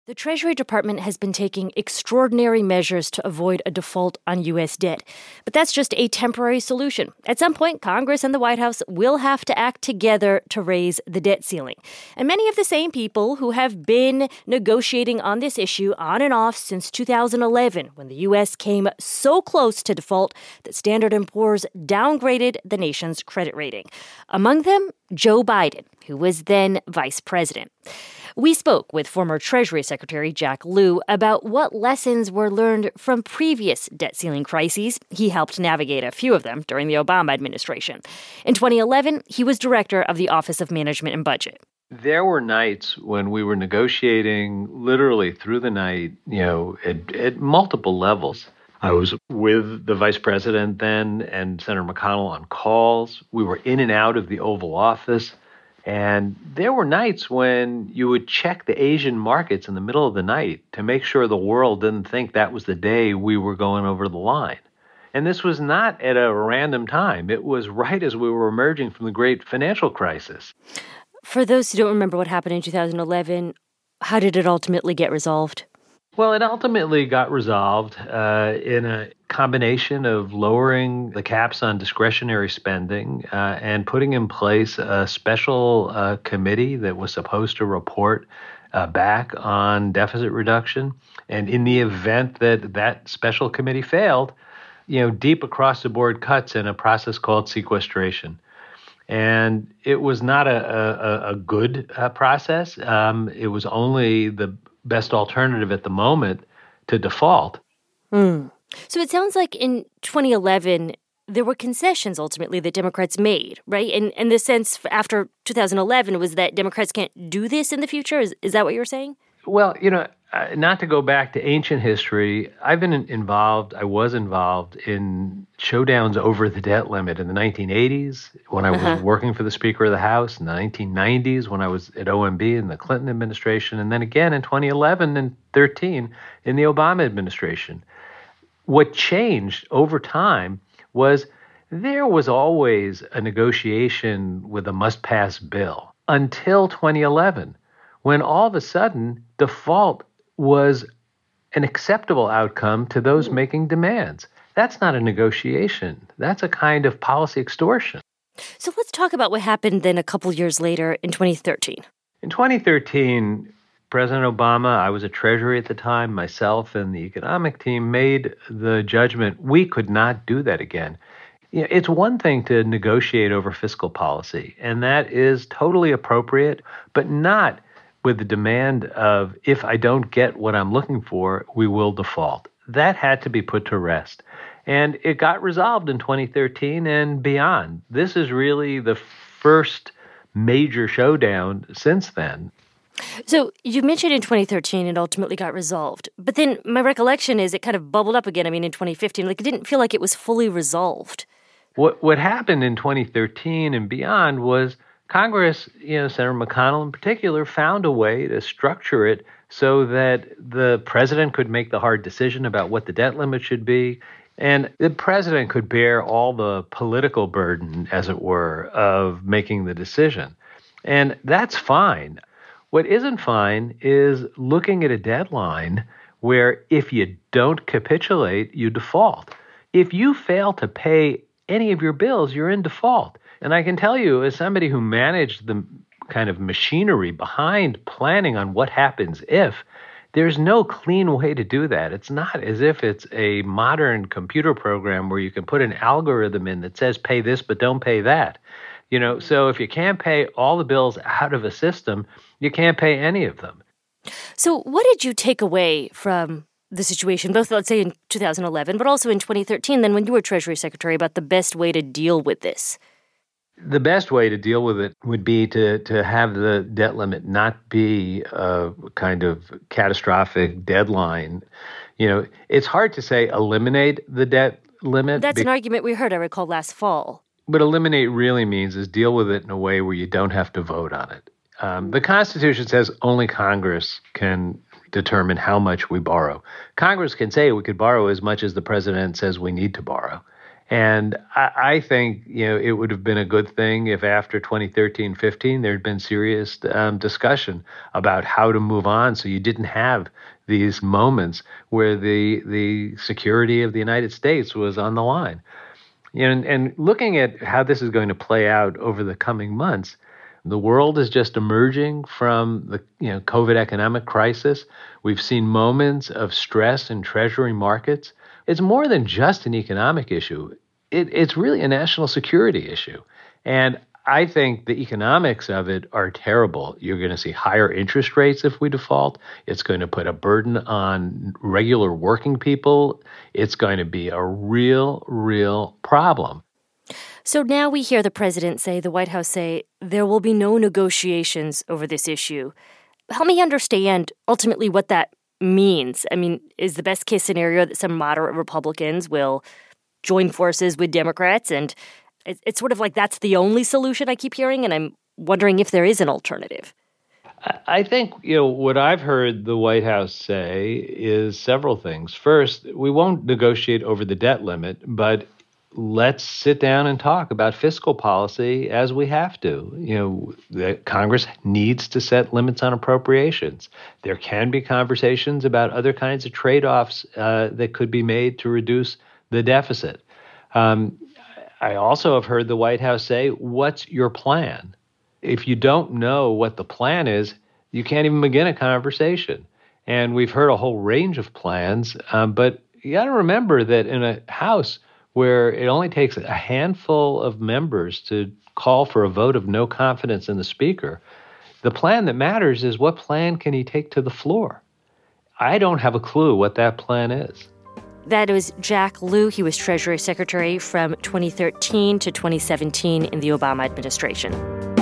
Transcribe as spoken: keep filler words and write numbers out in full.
The Treasury Department has been taking extraordinary measures to avoid a default on U S debt. But that's just a temporary solution. At some point, Congress and the White House will have to act together to raise the debt ceiling. And many of the same people who have been negotiating on this issue on and off since two thousand eleven, when the U S came so close to default that Standard and Poor's downgraded the nation's credit rating. Among them, Joe Biden, who was then vice president. We spoke with former Treasury Secretary Jack Lew about what lessons were learned from previous debt ceiling crises. He helped navigate a few of them during the Obama administration. In twenty eleven, he was director of the Office of Management and Budget. There were nights when we were negotiating literally through the night, you know, at, at multiple levels. I was with the vice president then and Senator McConnell on calls. We were in and out of the Oval Office. And there were nights when you would check the Asian markets in the middle of the night to make sure the world didn't think that was the day we were going over the line. And this was not at a random time. It was right as we were emerging from the great financial crisis. For those who don't remember what happened in two thousand eleven, how did it ultimately get resolved? Well, it ultimately got resolved uh, in a combination of lowering the caps on discretionary spending uh, and putting in place a special uh, committee that was supposed to report uh, back on deficit reduction. And in the event that that special committee failed, you know, deep across the board cuts in a process called sequestration. And it was not a, a, a good uh, process. Um, it was only the best alternative at the moment to default. Mm. So it sounds like in twenty eleven, there were concessions ultimately that Democrats made, right? And and the sense after two thousand eleven was that Democrats can't do this in the future? Is, is that what you're saying? Well, you know, uh, not to go back to ancient history, I've been involved, I was involved in showdowns over the debt limit in the nineteen eighties when I was uh-huh. working for the Speaker of the House, in the nineteen nineties when I was at O M B in the Clinton administration, and then again in twenty eleven and thirteen in the Obama administration. What changed over time was there was always a negotiation with a must-pass bill until twenty eleven, when all of a sudden default was an acceptable outcome to those making demands. That's not a negotiation. That's a kind of policy extortion. So let's talk about what happened then a couple years later in twenty thirteen. In twenty thirteen, President Obama, I was at Treasury at the time, myself and the economic team made the judgment we could not do that again. You know, it's one thing to negotiate over fiscal policy, and that is totally appropriate, but not with the demand of, if I don't get what I'm looking for, we will default. That had to be put to rest. And it got resolved in twenty thirteen and beyond. This is really the first major showdown since then. So you mentioned in twenty thirteen it ultimately got resolved. But then my recollection is it kind of bubbled up again. I mean, in twenty fifteen, like it didn't feel like it was fully resolved. What what happened in twenty thirteen and beyond was Congress, you know, Senator McConnell in particular, found a way to structure it so that the president could make the hard decision about what the debt limit should be. And the president could bear all the political burden, as it were, of making the decision. And that's fine. What isn't fine is looking at a deadline where if you don't capitulate, you default. If you fail to pay any of your bills, you're in default. And I can tell you, as somebody who managed the kind of machinery behind planning on what happens if, there's no clean way to do that. It's not as if it's a modern computer program where you can put an algorithm in that says pay this but don't pay that. You know, so if you can't pay all the bills out of a system, you can't pay any of them. So what did you take away from the situation, both, let's say, in two thousand eleven, but also in twenty thirteen, then when you were Treasury Secretary, about the best way to deal with this? The best way to deal with it would be to to have the debt limit not be a kind of catastrophic deadline. You know, it's hard to say eliminate the debt limit. That's be- an argument we heard, I recall, last fall. What eliminate really means is deal with it in a way where you don't have to vote on it. Um, the Constitution says only Congress can determine how much we borrow. Congress can say we could borrow as much as the president says we need to borrow. And I, I think, you know, it would have been a good thing if after twenty thirteen fifteen there had been serious um, discussion about how to move on, so you didn't have these moments where the the security of the United States was on the line. You know, and, and looking at how this is going to play out over the coming months, the world is just emerging from the you know COVID economic crisis. We've seen moments of stress in treasury markets. It's more than just an economic issue. It, it's really a national security issue. And I think the economics of it are terrible. You're going to see higher interest rates if we default. It's going to put a burden on regular working people. It's going to be a real, real problem. So now we hear the president say, the White House say, there will be no negotiations over this issue. Help me understand ultimately what that means. I mean, is the best case scenario that some moderate Republicans will join forces with Democrats? And it's sort of like that's the only solution I keep hearing, and I'm wondering if there is an alternative. I think, you know, what I've heard the White House say is several things. First, we won't negotiate over the debt limit, but let's sit down and talk about fiscal policy as we have to. You know, the Congress needs to set limits on appropriations. There can be conversations about other kinds of trade-offs uh, that could be made to reduce the deficit. Um, I also have heard the White House say, what's your plan? If you don't know what the plan is, you can't even begin a conversation. And we've heard a whole range of plans, um, but you got to remember that in a House where it only takes a handful of members to call for a vote of no confidence in the Speaker, the plan that matters is what plan can he take to the floor? I don't have a clue what that plan is. That was Jack Lew. He was Treasury Secretary from twenty thirteen to twenty seventeen in the Obama administration.